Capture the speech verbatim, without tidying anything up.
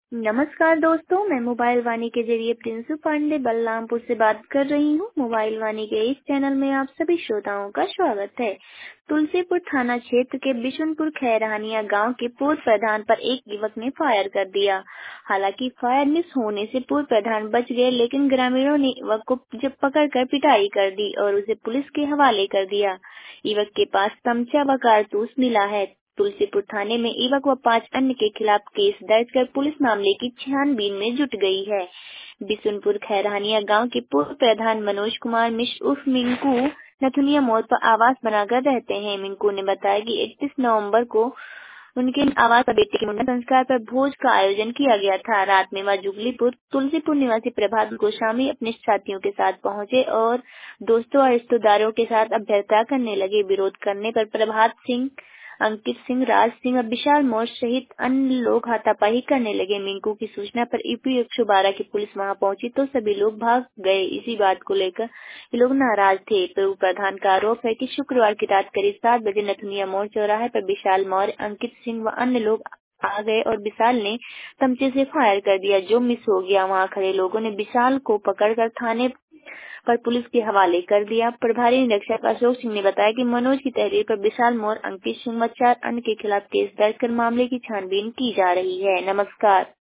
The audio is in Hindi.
नमस्कार दोस्तों, मैं मोबाइल वाणी के जरिए प्रिंसू पांडे बलरामपुर से बात कर रही हूँ। मोबाइल वाणी के इस चैनल में आप सभी श्रोताओं का स्वागत है। तुलसीपुर थाना क्षेत्र के बिशुनपुर खैरानिया गांव के पूर्व प्रधान पर एक युवक ने फायर कर दिया। हालांकि फायर मिस होने से पूर्व प्रधान बच गए, लेकिन ग्रामीणों ने युवक को जब पकड़कर पिटाई कर दी और उसे पुलिस के हवाले कर दिया। युवक के पास तमचा व कारतूस मिला है। तुलसीपुर थाने में युवक व पांच अन्य के खिलाफ केस दर्ज कर पुलिस मामले की छानबीन में जुट गई है। बिशुनपुर खैरानिया गांव के पूर्व प्रधान मनोज कुमार मिश्र उर्फ मिंकू नथुनिया मोड़ पर आवास बनाकर रहते हैं। मिंकू ने बताया कि इकतीस नवंबर को उनके आवास पर बेटे के मुंडन संस्कार पर भोज का आयोजन किया गया था। रात में वह जुगलीपुर तुलसीपुर निवासी प्रभात गोस्वामी अपने साथियों के साथ पहुंचे और दोस्तों और रिश्तेदारों के साथ अभ्यर्थना करने लगे। विरोध करने पर प्रभात सिंह, अंकित सिंह, राज सिंह और विशाल मौर्य सहित अन्य लोग हाथापाई करने लगे। मिंकू की सूचना पर यूपी एक सौ बारह की पुलिस वहां पहुंची तो सभी लोग भाग गए। इसी बात को लेकर ये लोग नाराज थे। पूर्व प्रधान का आरोप है कि शुक्रवार की रात करीब सात बजे नथुनिया मोड़ चौराहे पर विशाल मौर्य, अंकित सिंह व अन्य लोग आ गए और विशाल ने तमचे से फायर कर दिया, जो मिस हो गया। वहां खड़े लोगों ने विशाल को पकड़कर थाने पर पुलिस के हवाले कर दिया। प्रभारी निरीक्षक अशोक सिंह ने बताया कि मनोज की तहरीर पर विशाल मौर्य, अंकित सिंह व चार अन्य के खिलाफ केस दर्ज कर मामले की छानबीन की जा रही है। नमस्कार।